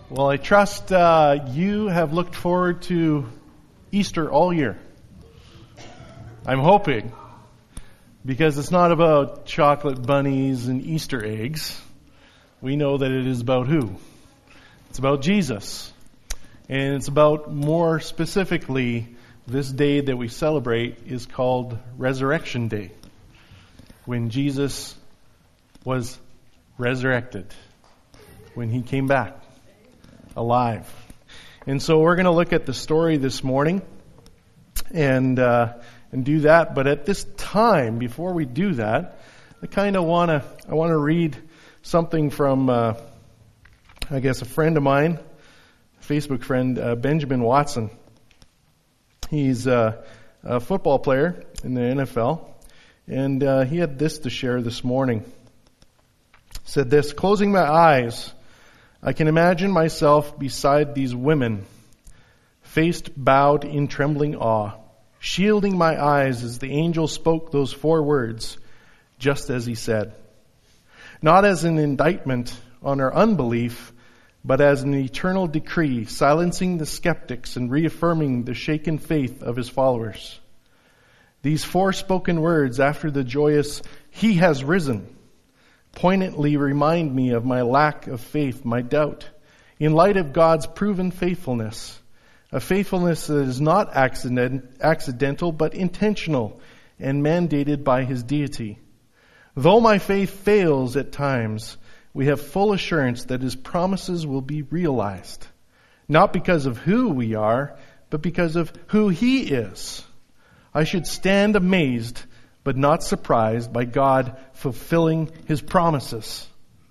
Well, I trust you have looked forward to Easter all year. I'm hoping, because it's not about chocolate bunnies and Easter eggs. We know that it is about who? It's about Jesus. And it's about, more specifically, this day that we celebrate is called Resurrection Day, when Jesus was resurrected, when he came back alive. And so we're going to look at the story this morning and do that. But at this time, before we do that, I want to read something from a friend of mine, a Facebook friend, Benjamin Watson. He's a football player in the NFL, and he had this to share this morning. He said this: "Closing my eyes, I can imagine myself beside these women, faced bowed in trembling awe, shielding my eyes as the angel spoke those 4 words, just as he said. Not as an indictment on our unbelief, but as an eternal decree, silencing the skeptics and reaffirming the shaken faith of his followers. These 4 spoken words after the joyous, 'He has risen,' poignantly remind me of my lack of faith, my doubt, in light of God's proven faithfulness, a faithfulness that is not accidental but intentional and mandated by his deity. Though my faith fails at times, we have full assurance that his promises will be realized, not because of who we are, but because of who he is. I should stand amazed but not surprised by God fulfilling his promises.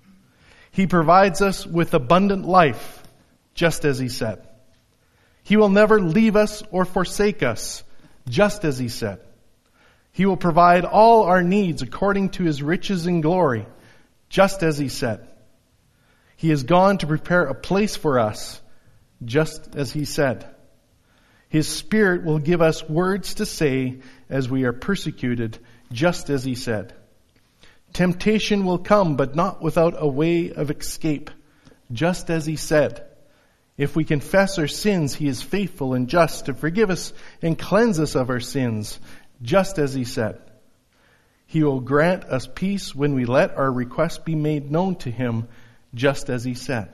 He provides us with abundant life, just as he said. He will never leave us or forsake us, just as he said. He will provide all our needs according to his riches and glory, just as he said. He has gone to prepare a place for us, just as he said. His Spirit will give us words to say as we are persecuted, just as he said. Temptation will come, but not without a way of escape, just as he said. If we confess our sins, he is faithful and just to forgive us and cleanse us of our sins, just as he said. He will grant us peace when we let our requests be made known to him, just as he said.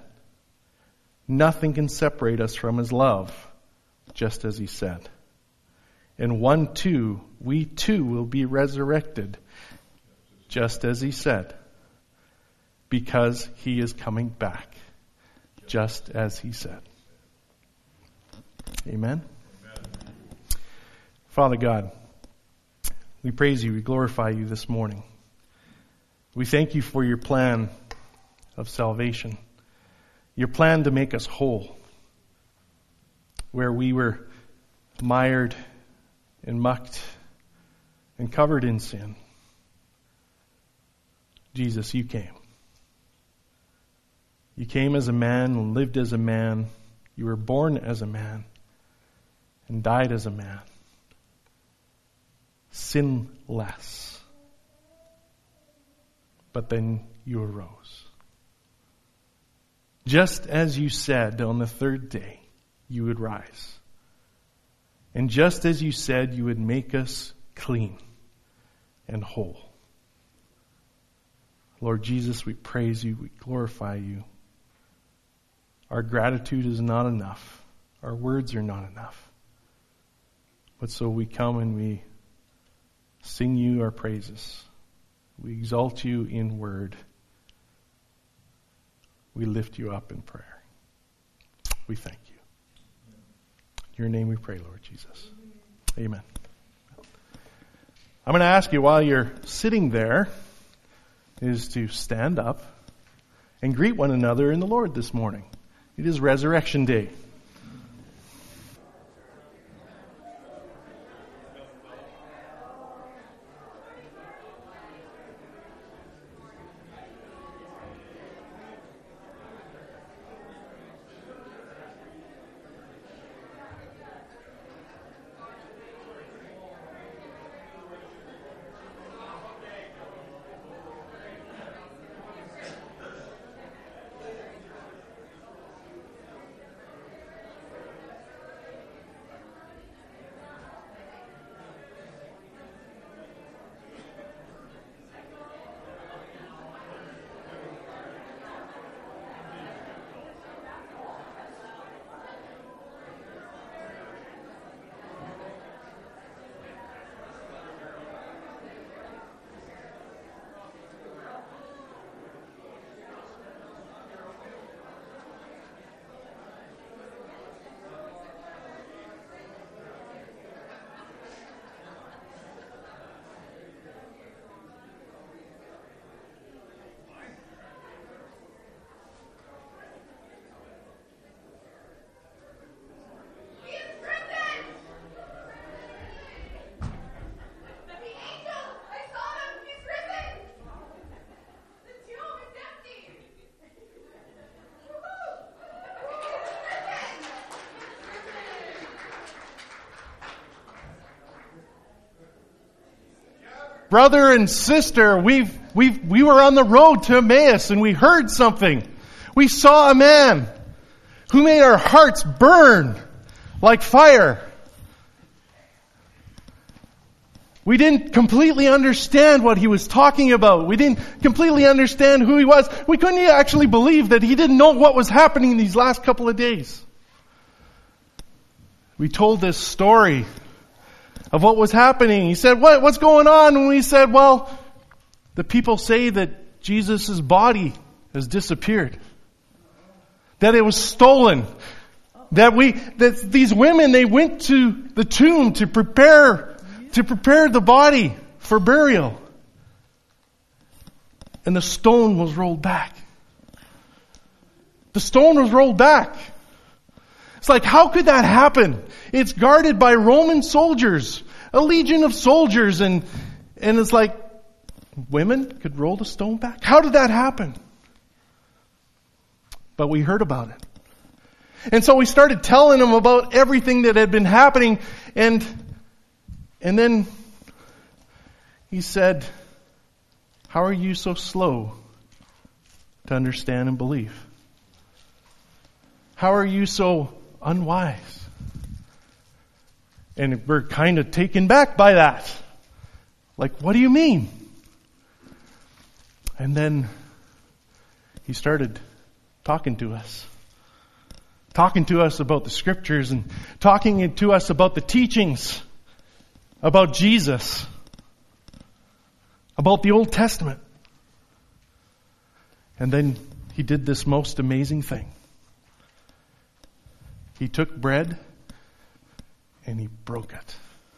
Nothing can separate us from his love, just as he said. And we too will be resurrected, just as he said, because he is coming back, just as he said." Amen. Father God, we praise you, we glorify you this morning. We thank you for your plan of salvation, your plan to make us whole, where we were mired and mucked and covered in sin. Jesus, you came. You came as a man and lived as a man. You were born as a man and died as a man. Sinless. But then you arose. Just as you said on the 3rd day, you would rise. And just as you said, you would make us clean and whole. Lord Jesus, we praise you, we glorify you. Our gratitude is not enough. Our words are not enough. But so we come and we sing you our praises. We exalt you in word. We lift you up in prayer. We thank you. In your name we pray, Lord Jesus. Amen. I'm going to ask you, while you're sitting there, is to stand up and greet one another in the Lord this morning. It is Resurrection Day. brother and sister, we were on the road to Emmaus and we heard something. We saw a man who made our hearts burn like fire. We didn't completely understand what he was talking about. We didn't completely understand who he was. We couldn't actually believe that he didn't know what was happening these last couple of days. We told this story of what was happening. He said, what's going on? And we said, well, the people say that Jesus' body has disappeared. That it was stolen. That these women, they went to the tomb to prepare the body for burial. And the stone was rolled back. The stone was rolled back. It's like, how could that happen? It's guarded by Roman soldiers, a legion of soldiers, and it's like, women could roll the stone back? How did that happen? But we heard about it. And so we started telling them about everything that had been happening, and then he said, how are you so slow to understand and believe? How are you so unwise? And we're kind of taken back by that. Like, what do you mean? And then he started talking to us about the scriptures and talking to us about the teachings about Jesus, about the Old Testament. And then he did this most amazing thing. He took bread and he broke it.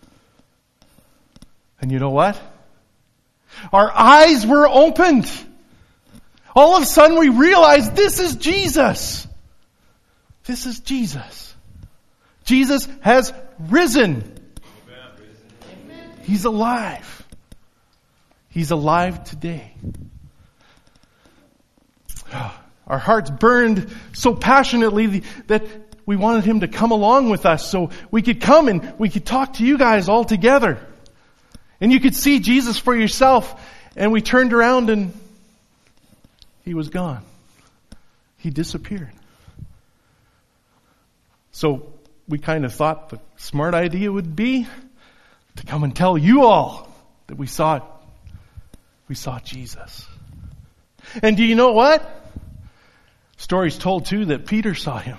And you know what? Our eyes were opened. All of a sudden we realized this is Jesus. This is Jesus. Jesus has risen. He's alive. He's alive today. Our hearts burned so passionately that we wanted him to come along with us so we could come and we could talk to you guys all together. And you could see Jesus for yourself. And we turned around and he was gone. He disappeared. So we kind of thought the smart idea would be to come and tell you all that we saw Jesus. And do you know what? Story's told too that Peter saw him.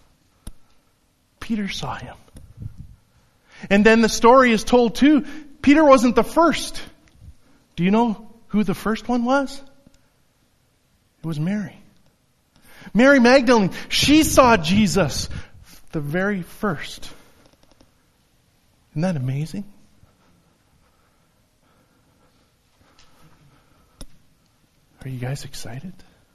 Peter saw him. And then the story is told too, Peter wasn't the first. Do you know who the first one was? It was Mary. Mary Magdalene. She saw Jesus the very first. Isn't that amazing? Are you guys excited?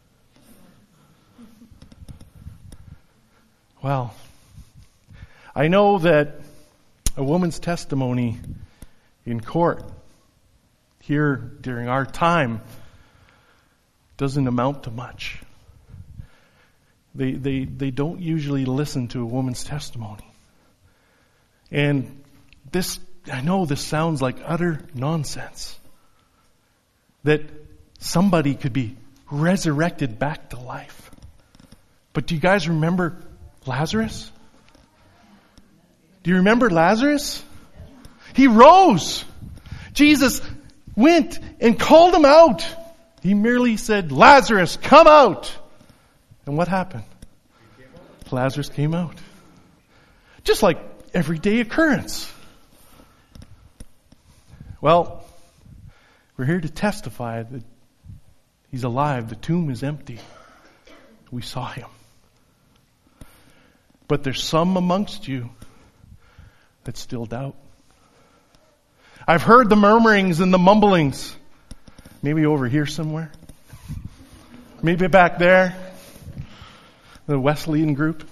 Well, I know that a woman's testimony in court here during our time doesn't amount to much. They don't usually listen to a woman's testimony. And I know this sounds like utter nonsense. That somebody could be resurrected back to life. But do you guys remember Lazarus? Do you remember Lazarus? He rose. Jesus went and called him out. He merely said, Lazarus, come out. And what happened? Lazarus came out. Just like everyday occurrence. Well, we're here to testify that he's alive. The tomb is empty. We saw him. But there's some amongst you that still doubt. I've heard the murmurings and the mumblings. Maybe over here somewhere. Maybe back there. The Wesleyan group.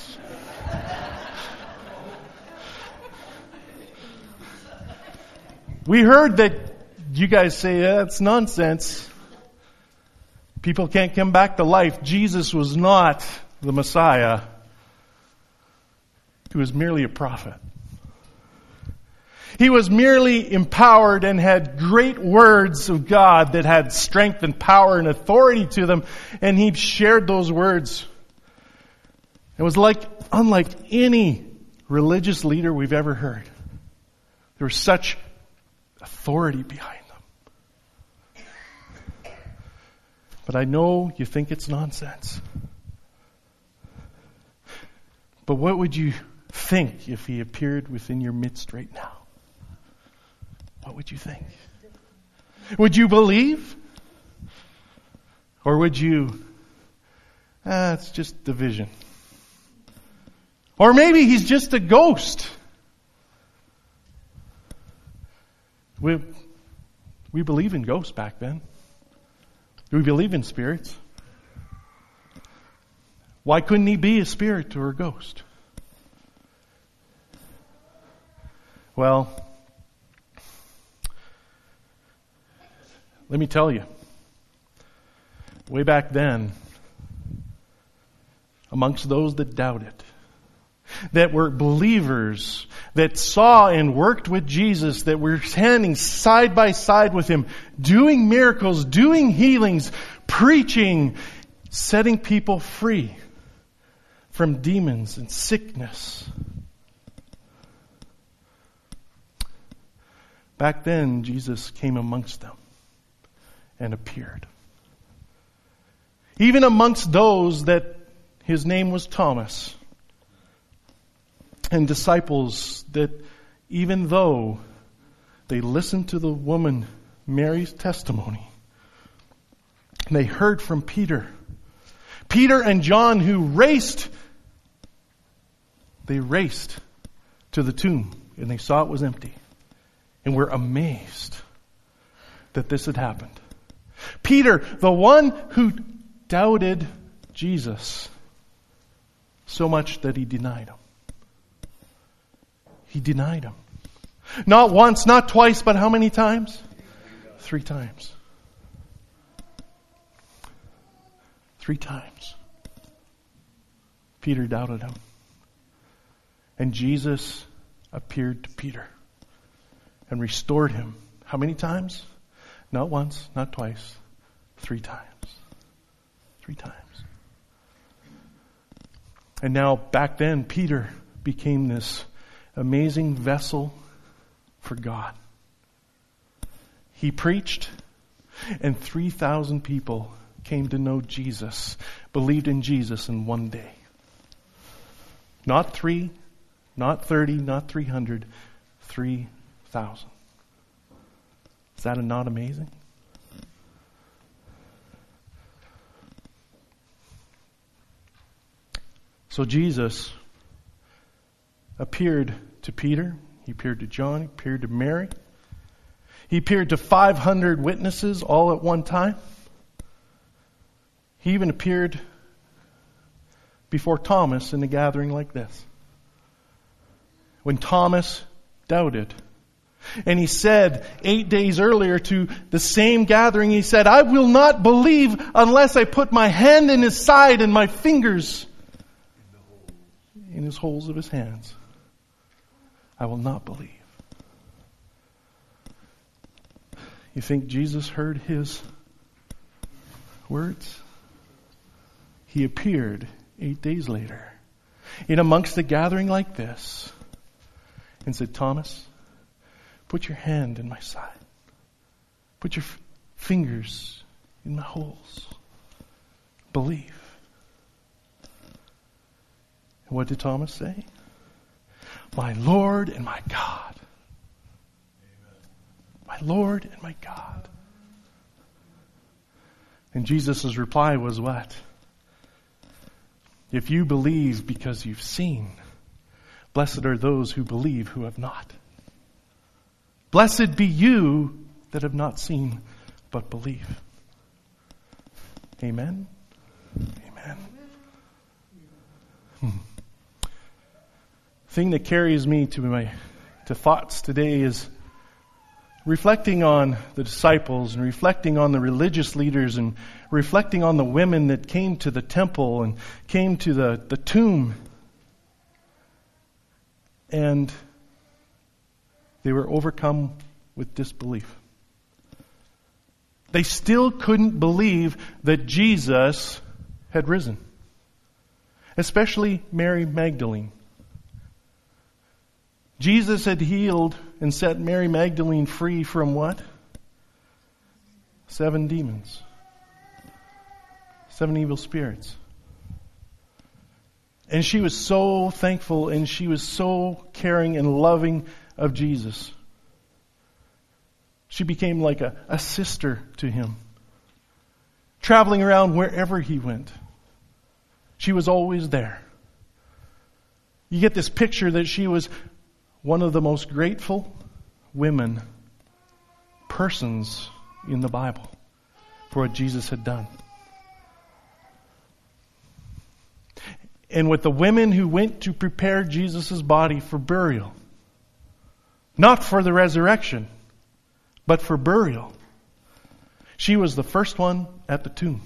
We heard that you guys say, that's nonsense. People can't come back to life. Jesus was not the Messiah. He was merely a prophet. He was merely empowered and had great words of God that had strength and power and authority to them, and he shared those words. It was unlike any religious leader we've ever heard. There was such authority behind them. But I know you think it's nonsense. But what would you think if he appeared within your midst right now? What would you think? Would you believe? Or would you, it's just a vision. Or maybe he's just a ghost. We believe in ghosts back then. We believe in spirits. Why couldn't he be a spirit or a ghost? Well, let me tell you. Way back then, amongst those that doubted, that were believers, that saw and worked with Jesus, that were standing side by side with him, doing miracles, doing healings, preaching, setting people free from demons and sickness. Back then, Jesus came amongst them and appeared. Even amongst those that his name was Thomas, and disciples that even though they listened to the woman Mary's testimony, they heard from Peter and John who raced to the tomb and they saw it was empty and were amazed that this had happened. Peter, the one who doubted Jesus so much that he denied him. He denied him. Not once, not twice, but how many times? 3 times. 3 times. Peter doubted him. And Jesus appeared to Peter and restored him. How many times? Not once, not twice. 3 times. 3 times. And now, back then, Peter became this amazing vessel for God. He preached, and 3,000 people came to know Jesus, believed in Jesus in one day. Not 3, not 30, not 300, 3,000. Is that not amazing? So Jesus appeared to Peter, he appeared to John, he appeared to Mary. He appeared to 500 witnesses all at one time. He even appeared before Thomas in a gathering like this. When Thomas doubted. And he said 8 days earlier to the same gathering, he said, I will not believe unless I put my hand in his side and my fingers in his holes of his hands. I will not believe. You think Jesus heard his words? He appeared 8 days later in amongst a gathering like this and said, Thomas, put your hand in my side. Put your fingers in my holes. Believe. And what did Thomas say? My Lord and my God. My Lord and my God. And Jesus' reply was what? If you believe because you've seen, blessed are those who believe who have not. Blessed be you that have not seen but believe. Amen? Amen. Thing that carries me to thoughts today is reflecting on the disciples and reflecting on the religious leaders and reflecting on the women that came to the temple and came to the tomb. And They were overcome with disbelief. They still couldn't believe that Jesus had risen. Especially Mary Magdalene. Jesus had healed and set Mary Magdalene free from what? 7 demons. 7 evil spirits. And she was so thankful and she was so caring and loving of Jesus. She became like a sister to him. Traveling around wherever he went. She was always there. You get this picture that she was one of the most grateful persons in the Bible for what Jesus had done. And with the women who went to prepare Jesus' body for burial, not for the resurrection, but for burial, she was the first one at the tomb.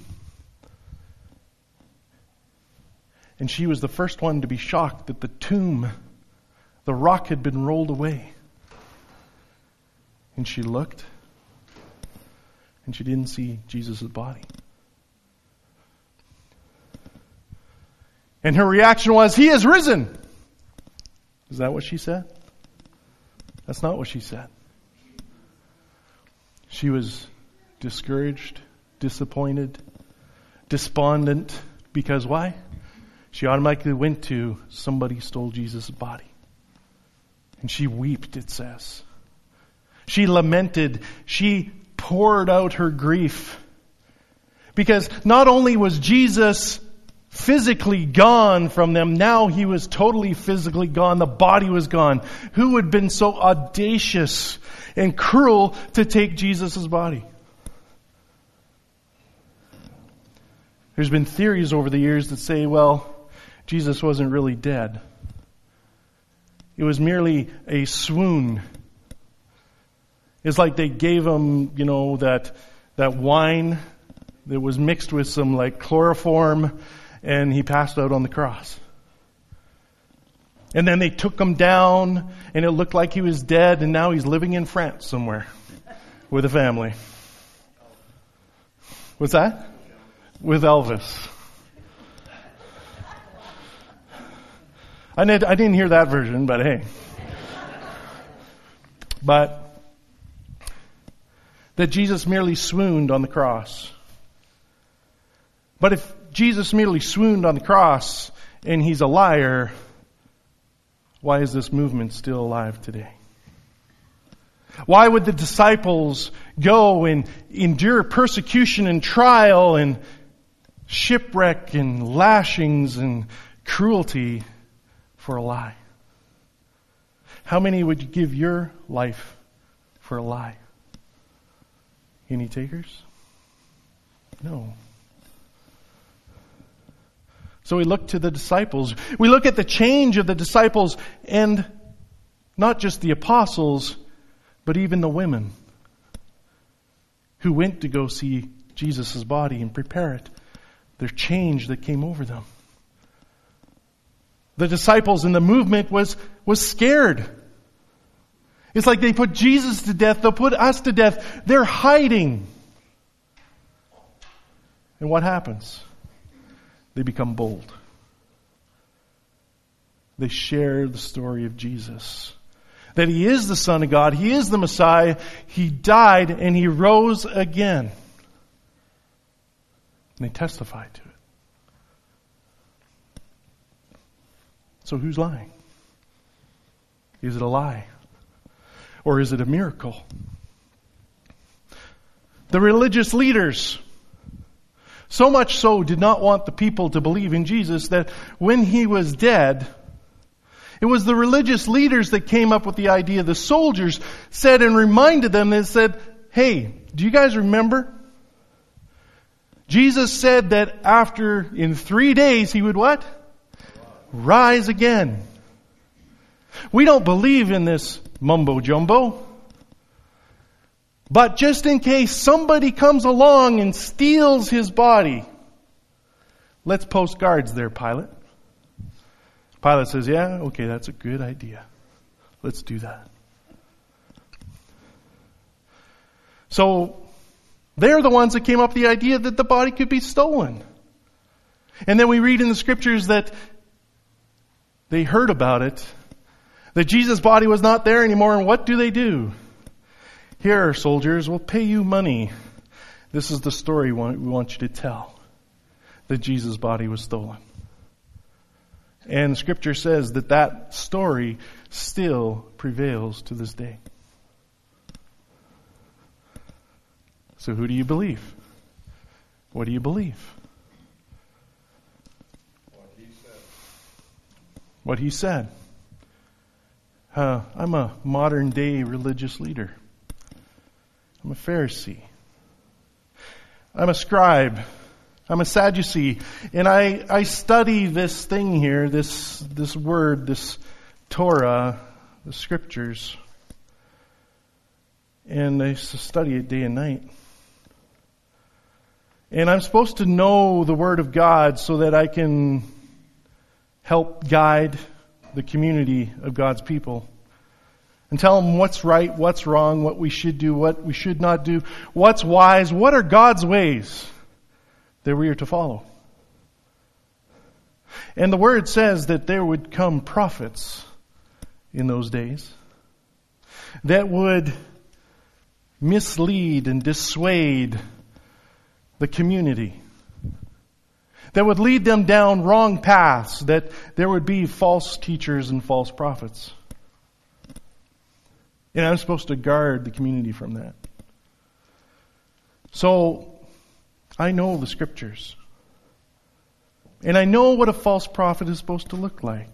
And she was the first one to be shocked that the tomb, the rock had been rolled away. And she looked, and she didn't see Jesus' body. And her reaction was, "He has risen." Is that what she said? That's not what she said. She was discouraged, disappointed, despondent, because why? She automatically went to, somebody stole Jesus' body. And she wept, it says. She lamented. She poured out her grief. Because not only was Jesus physically gone from them, now he was totally physically gone. The body was gone. Who had been so audacious and cruel to take Jesus' body? There's been theories over the years that say, well, Jesus wasn't really dead. It was merely a swoon. It's like they gave him, that wine that was mixed with some like chloroform, and he passed out on the cross. And then they took him down, and it looked like he was dead, and now he's living in France somewhere with a family. What's that? With Elvis. I didn't hear that version, but hey. But that Jesus merely swooned on the cross. But if Jesus merely swooned on the cross and he's a liar, why is this movement still alive today? Why would the disciples go and endure persecution and trial and shipwreck and lashings and cruelty for a lie? How many would you give your life for a lie? Any takers? No. So we look to the disciples. We look at the change of the disciples, and not just the apostles, but even the women who went to go see Jesus' body and prepare it. Their change that came over them. The disciples in the movement was scared. It's like they put Jesus to death, they'll put us to death. They're hiding. And what happens? They become bold. They share the story of Jesus. That He is the Son of God. He is the Messiah. He died and He rose again. And they testify to it. So who's lying? Is it a lie? Or is it a miracle? The religious leaders, so much so, did not want the people to believe in Jesus that when He was dead, it was the religious leaders that came up with the idea. The soldiers said and reminded them, they said, "Hey, do you guys remember? Jesus said that in 3 days He would what? Rise again. We don't believe in this mumbo jumbo. But just in case somebody comes along and steals His body, let's post guards there, Pilate." Pilate says, "Yeah, okay, that's a good idea. Let's do that." So they're the ones that came up with the idea that the body could be stolen. And then we read in the scriptures that they heard about it, that Jesus' body was not there anymore, and what do? Here, soldiers, we'll pay you money. This is the story we want you to tell, that Jesus' body was stolen. And Scripture says that story still prevails to this day. So who do you believe? What do you believe? What he said. I'm a modern day religious leader. I'm a Pharisee. I'm a scribe. I'm a Sadducee. And I study this thing here, this word, this Torah, the scriptures. And I study it day and night. And I'm supposed to know the Word of God so that I can help guide the community of God's people and tell them what's right, what's wrong, what we should do, what we should not do, what's wise, what are God's ways that we are to follow. And the Word says that there would come prophets in those days that would mislead and dissuade the community, that would lead them down wrong paths, that there would be false teachers and false prophets. And I'm supposed to guard the community from that. So, I know the scriptures. And I know what a false prophet is supposed to look like.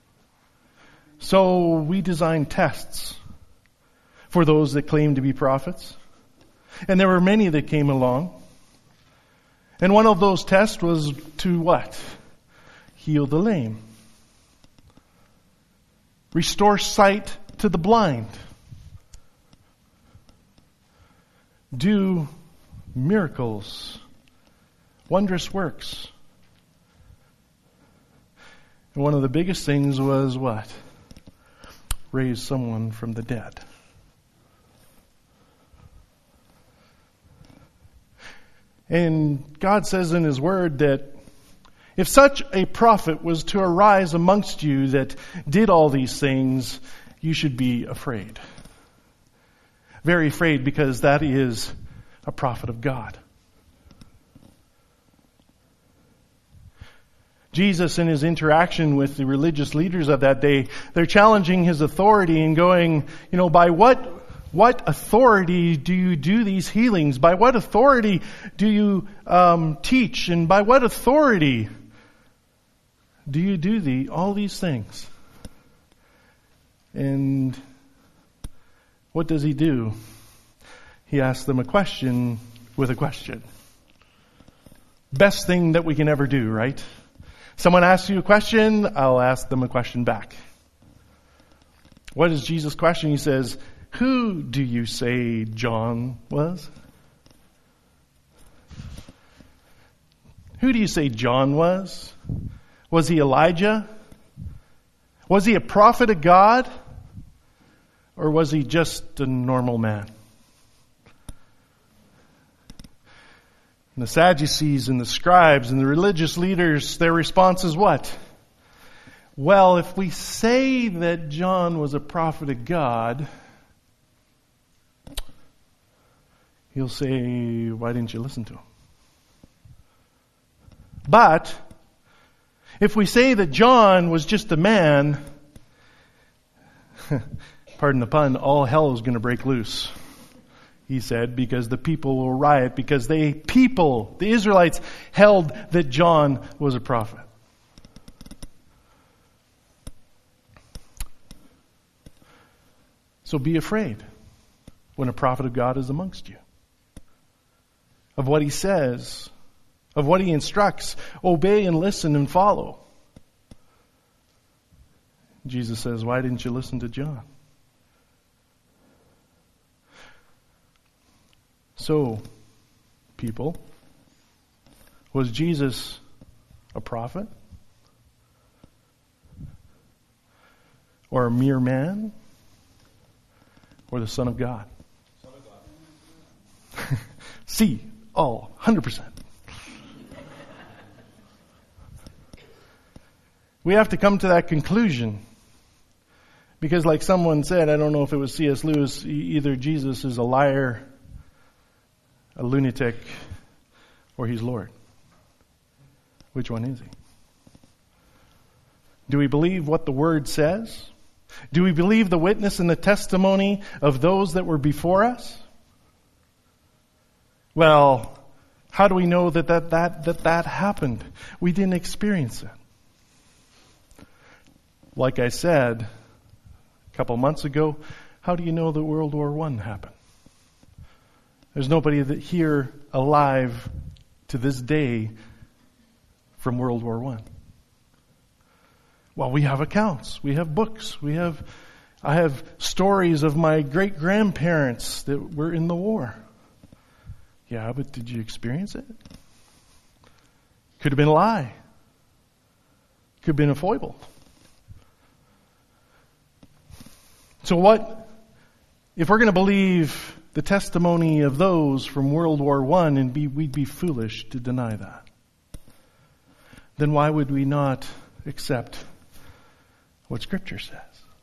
So, we design tests for those that claim to be prophets. And there were many that came along. And one of those tests was to what? Heal the lame. Restore sight to the blind. Do miracles. Wondrous works. And one of the biggest things was what? Raise someone from the dead. And God says in His Word that if such a prophet was to arise amongst you that did all these things, you should be afraid. Very afraid, because that is a prophet of God. Jesus, in His interaction with the religious leaders of that day, they're challenging His authority and going, by what authority do you do these healings? By what authority do you teach? And by what authority do you do all these things? And what does He do? He asks them a question with a question. Best thing that we can ever do, right? Someone asks you a question, I'll ask them a question back. What is Jesus' question? He says, who do you say John was? Who do you say John was? Was he Elijah? Was he a prophet of God? Or was he just a normal man? And the Sadducees and the scribes and the religious leaders, their response is what? Well, if we say that John was a prophet of God, he'll say, why didn't you listen to him? But if we say that John was just a man, pardon the pun, all hell is going to break loose, he said, because the people will riot, because the Israelites, held that John was a prophet. So be afraid when a prophet of God is amongst you. Of what he says, of what he instructs. Obey and listen and follow. Jesus says, why didn't you listen to John? So, people, was Jesus a prophet? Or a mere man? Or the Son of God? See all, 100%. We have to come to that conclusion. Because like someone said, I don't know if it was C.S. Lewis, either Jesus is a liar, a lunatic, or he's Lord. Which one is he? Do we believe what the Word says? Do we believe the witness and the testimony of those that were before us? Well, how do we know that happened? We didn't experience it. Like I said a couple months ago, how do you know that World War I happened? There's nobody here alive to this day from World War I. Well, we have accounts, we have books, I have stories of my great-grandparents that were in the war. Yeah, but did you experience it? Could have been a lie. Could have been a foible. So what, if we're going to believe the testimony of those from World War I, and we'd be foolish to deny that, then why would we not accept what Scripture says?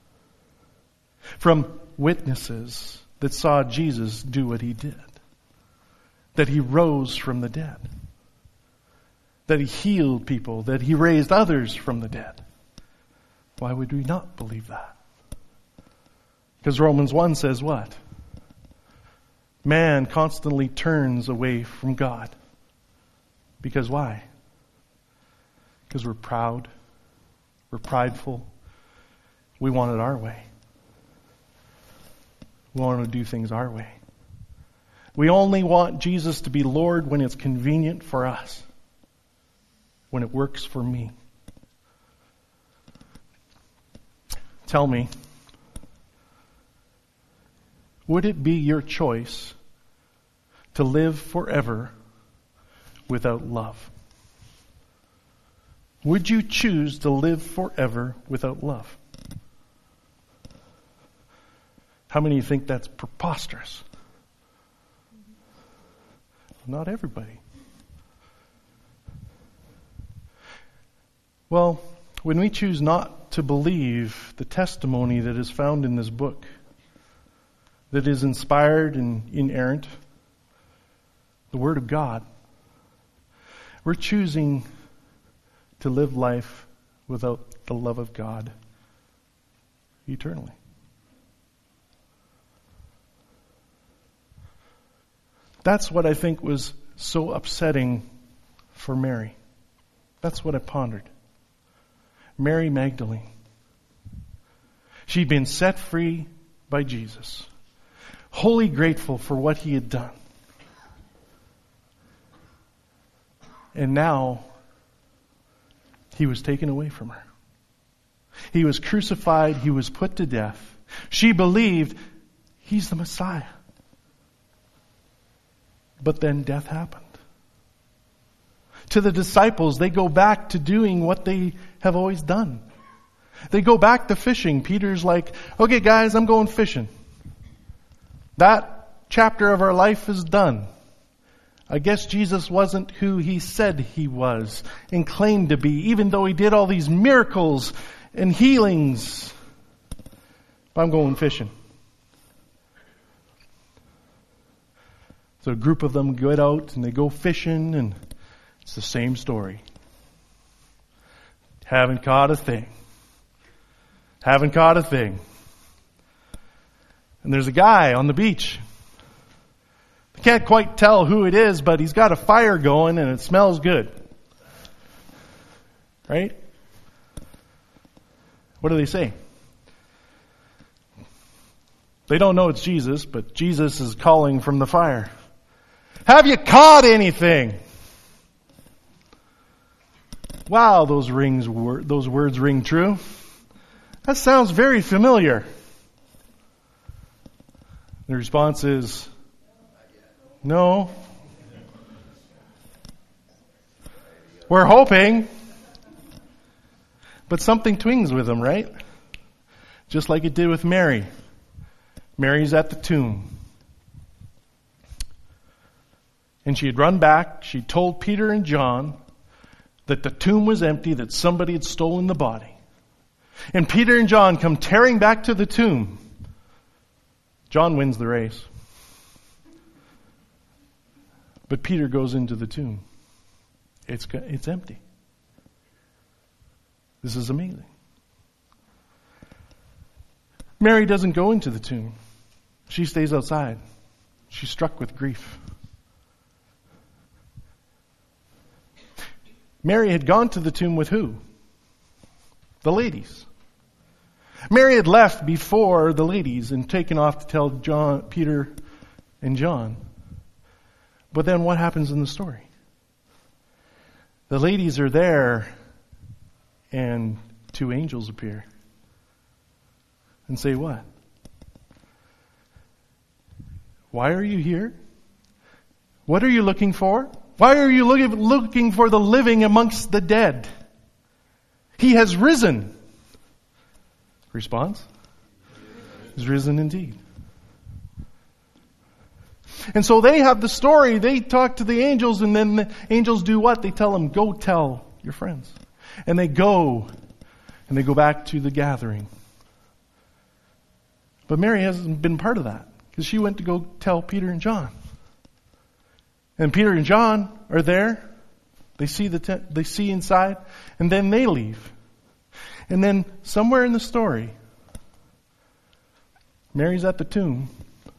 From witnesses that saw Jesus do what he did. That he rose from the dead. That he healed people. That he raised others from the dead. Why would we not believe that? Because Romans 1 says what? Man constantly turns away from God. Because why? Because we're proud. We're prideful. We want it our way. We want to do things our way. We only want Jesus to be Lord when it's convenient for us. When it works for me. Tell me, would it be your choice to live forever without love? Would you choose to live forever without love? How many think that's preposterous? Not everybody. Well, when we choose not to believe the testimony that is found in this book, that is inspired and inerrant, the Word of God, we're choosing to live life without the love of God eternally. That's what I think was so upsetting for Mary. That's what I pondered. Mary Magdalene. She'd been set free by Jesus. Wholly grateful for what he had done. And now, he was taken away from her. He was crucified. He was put to death. She believed he's the Messiah. But then death happened. To the disciples, they go back to doing what they have always done. They go back to fishing. Peter's like, okay guys, I'm going fishing. That chapter of our life is done. I guess Jesus wasn't who he said he was and claimed to be, even though he did all these miracles and healings. But I'm going fishing. So a group of them get out and they go fishing, and it's the same story. Haven't caught a thing. Haven't caught a thing. And there's a guy on the beach. I can't quite tell who it is, but he's got a fire going and it smells good. Right? What do they say? They don't know it's Jesus, but Jesus is calling from the fire. Have you caught anything? Wow, those words ring true. That sounds very familiar. The response is, no. We're hoping. But something twings with them, right? Just like it did with Mary. Mary's at the tomb. And she had run back. She told Peter and John that the tomb was empty, that somebody had stolen the body. And Peter and John come tearing back to the tomb. John wins the race. But Peter goes into the tomb. It's empty. This is amazing. Mary doesn't go into the tomb. She stays outside. She's struck with grief. Mary had gone to the tomb with who? The ladies. Mary had left before the ladies and taken off to tell Peter and John. But then what happens in the story? The ladies are there and two angels appear and say what? Why are you here? What are you looking for? Why are you looking for the living amongst the dead? He has risen. Response? He's risen indeed. And so they have the story. They talk to the angels, and then the angels do what? They tell them, go tell your friends. And they go, and they go back to the gathering. But Mary hasn't been part of that, because she went to go tell Peter and John. And Peter and John are there. They see the tent, they see inside, and then they leave. And then somewhere in the story, Mary's at the tomb,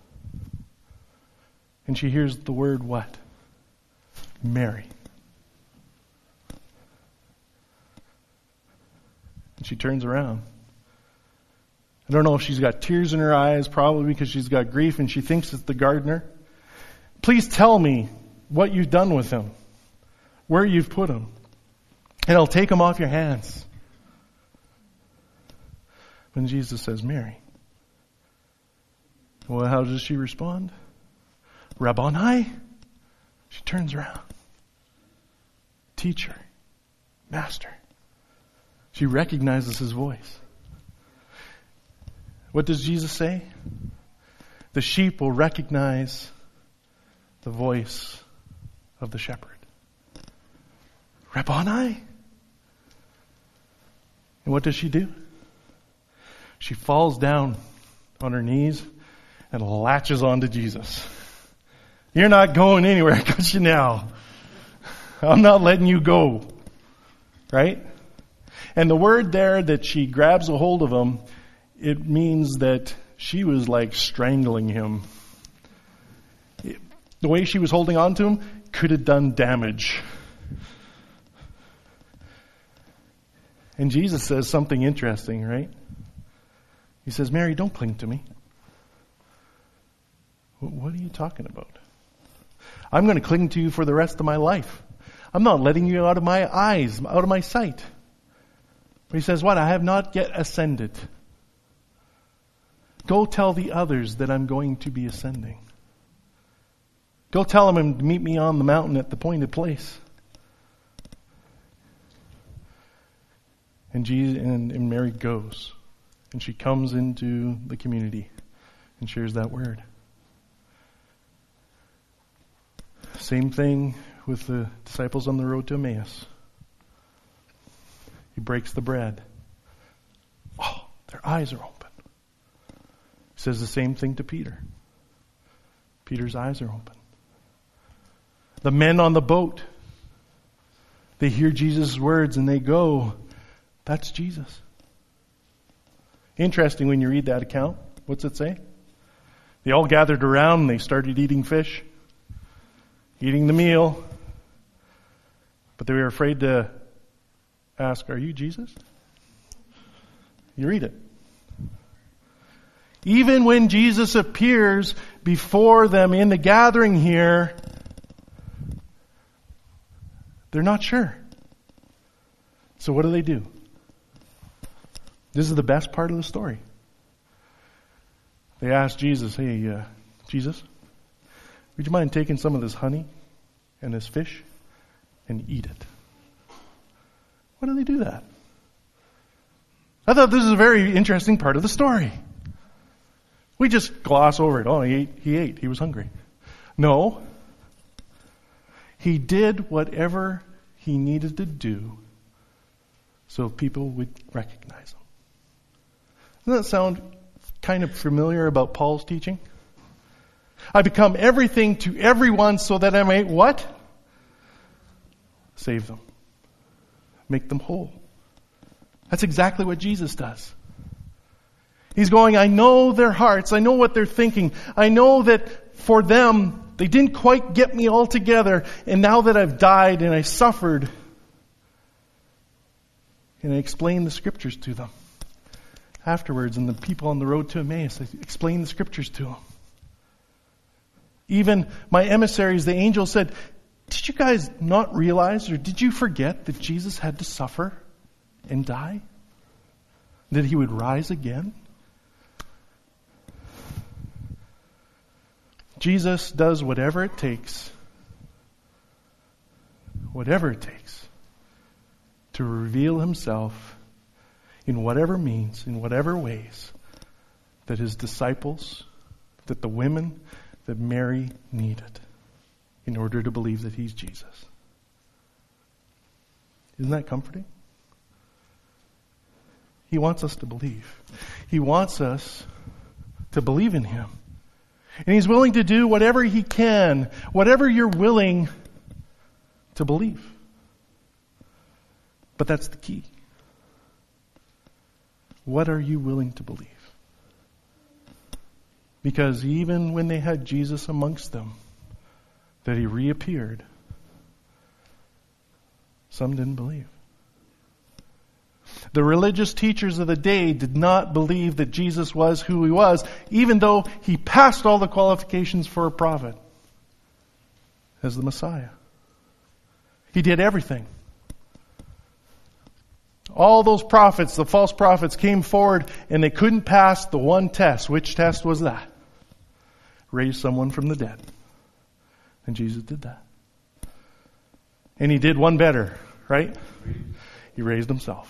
and she hears the word what? Mary. And she turns around. I don't know if she's got tears in her eyes, probably because she's got grief and she thinks it's the gardener. Please tell me what you've done with him, where you've put him, and I'll take him off your hands. When Jesus says, Mary. Well, how does she respond? Rabboni? She turns around. Teacher. Master. She recognizes his voice. What does Jesus say? The sheep will recognize the voice of the shepherd. Rabboni? And what does she do? She falls down on her knees and latches onto Jesus. You're not going anywhere, I got you now. I'm not letting you go. Right? And the word there that she grabs a hold of him, it means that she was like strangling him. The way she was holding on to him could have done damage. And Jesus says something interesting, right? He says, Mary, don't cling to me. What are you talking about? I'm going to cling to you for the rest of my life. I'm not letting you out of my eyes, out of my sight. But he says, what? I have not yet ascended. Go tell the others that I'm going to be ascending. Go tell them to meet me on the mountain at the appointed place. And Mary goes. And she comes into the community and shares that word. Same thing with the disciples on the road to Emmaus. He breaks the bread. Oh, their eyes are open. He says the same thing to Peter. Peter's eyes are open. The men on the boat, they hear Jesus' words and they go, that's Jesus. Interesting when you read that account. What's it say? They all gathered around and they started eating fish, eating the meal. But they were afraid to ask, are you Jesus? You read it. Even when Jesus appears before them in the gathering here, they're not sure. So what do? This is the best part of the story. They asked Jesus, hey, Jesus, would you mind taking some of this honey and this fish and eat it? Why do they do that? I thought this was a very interesting part of the story. We just gloss over it. Oh, he ate. He was hungry. No. He did whatever he needed to do so people would recognize him. Doesn't that sound kind of familiar about Paul's teaching? I become everything to everyone so that I may what? Save them. Make them whole. That's exactly what Jesus does. He's going, I know their hearts. I know what they're thinking. I know that for them, they didn't quite get me all together. And now that I've died and I suffered, and I explained the scriptures to them. Afterwards, and the people on the road to Emmaus, I explained the scriptures to them. Even my emissaries, the angels, said, did you guys not realize, or did you forget that Jesus had to suffer and die? That he would rise again? Jesus does whatever it takes to reveal himself in whatever means, in whatever ways that his disciples, that the women, that Mary needed in order to believe that he's Jesus. Isn't that comforting? He wants us to believe. He wants us to believe in him. And he's willing to do whatever he can, whatever you're willing to believe. But that's the key. What are you willing to believe? Because even when they had Jesus amongst them, that he reappeared, some didn't believe. The religious teachers of the day did not believe that Jesus was who he was, even though he passed all the qualifications for a prophet as the Messiah. He did everything. All those prophets, the false prophets, came forward and they couldn't pass the one test. Which test was that? Raise someone from the dead. And Jesus did that. And he did one better, right? He raised himself.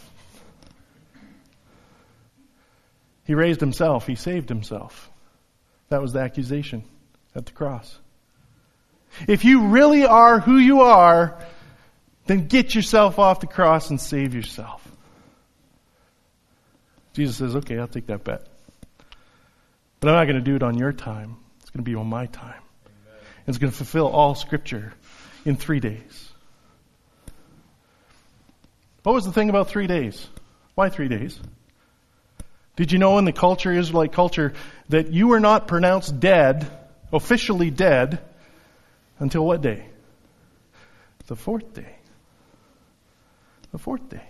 He raised himself. He saved himself. That was the accusation at the cross. If you really are who you are, then get yourself off the cross and save yourself. Jesus says, okay, I'll take that bet. But I'm not going to do it on your time. It's going to be on my time. Amen. And it's going to fulfill all Scripture in 3 days. What was the thing about 3 days? Why 3 days? Did you know in the culture, Israelite culture, that you were not pronounced dead, officially dead, until what day? The fourth day. The fourth day.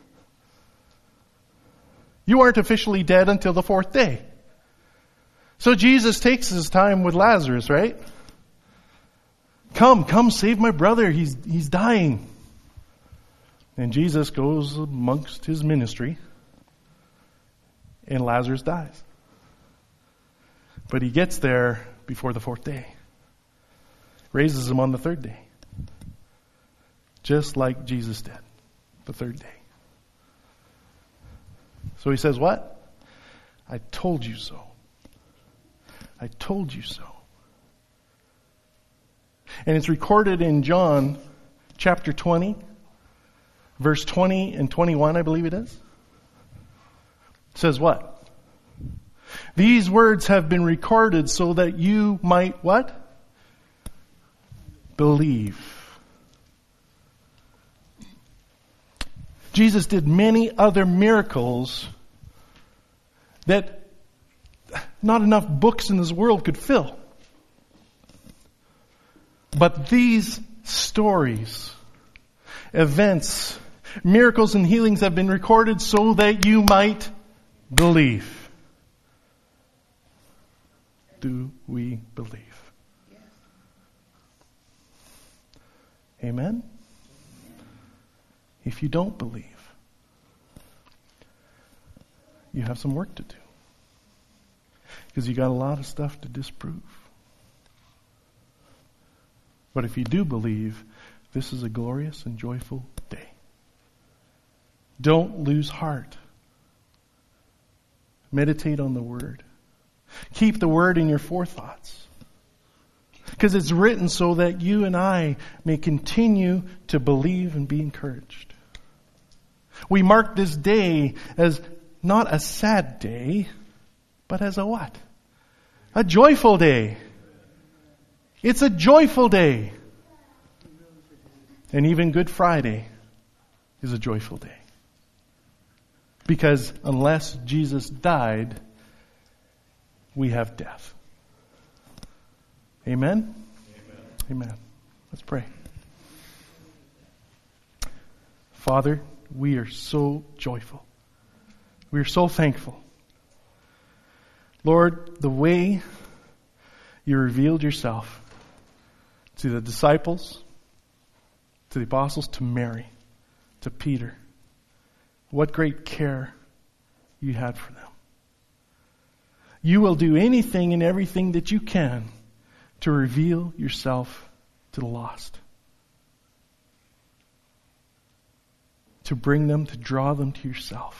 You weren't officially dead until the fourth day. So Jesus takes his time with Lazarus, right? Come, save my brother. He's dying. And Jesus goes amongst his ministry, and Lazarus dies. But he gets there before the fourth day. Raises him on the third day. Just like Jesus did, the third day. So he says, what? I told you so. I told you so. And it's recorded in John chapter 20, verse 20 and 21, I believe it is. It says what? These words have been recorded so that you might what? Believe. Jesus did many other miracles that not enough books in this world could fill. But these stories, events, miracles and healings have been recorded so that you might believe. Do we believe? Yes. Amen? If you don't believe, you have some work to do. Because you got a lot of stuff to disprove. But if you do believe, this is a glorious and joyful day. Don't lose heart. Meditate on the Word. Keep the Word in your forethoughts. Because it's written so that you and I may continue to believe and be encouraged. We mark this day as not a sad day, but as a what? A joyful day. It's a joyful day. And even Good Friday is a joyful day. Because unless Jesus died, we have death. Amen? Amen. Let's pray. Father, we are so joyful. We are so thankful. Lord, the way you revealed yourself to the disciples, to the apostles, to Mary, to Peter, what great care you had for them. You will do anything and everything that you can to reveal yourself to the lost. To bring them, to draw them to yourself.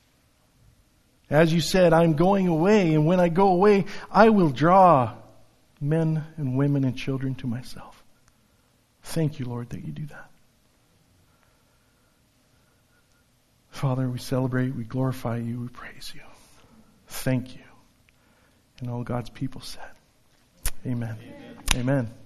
As you said, I'm going away, and when I go away, I will draw men and women and children to myself. Thank you, Lord, that you do that. Father, we celebrate, we glorify you, we praise you. Thank you. And all God's people said, Amen. Amen.